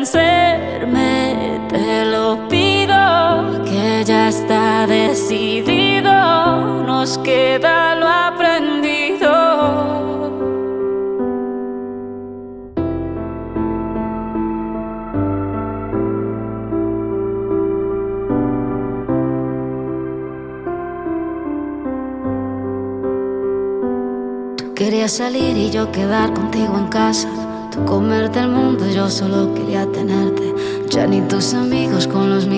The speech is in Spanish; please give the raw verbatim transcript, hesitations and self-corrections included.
convencerme, te lo pido, que ya está decidido, nos queda lo aprendido. Tú querías salir y yo quedar contigo en casa, tú comerte el mundo y yo solo quería tenerte. Ya ni tus amigos con los míos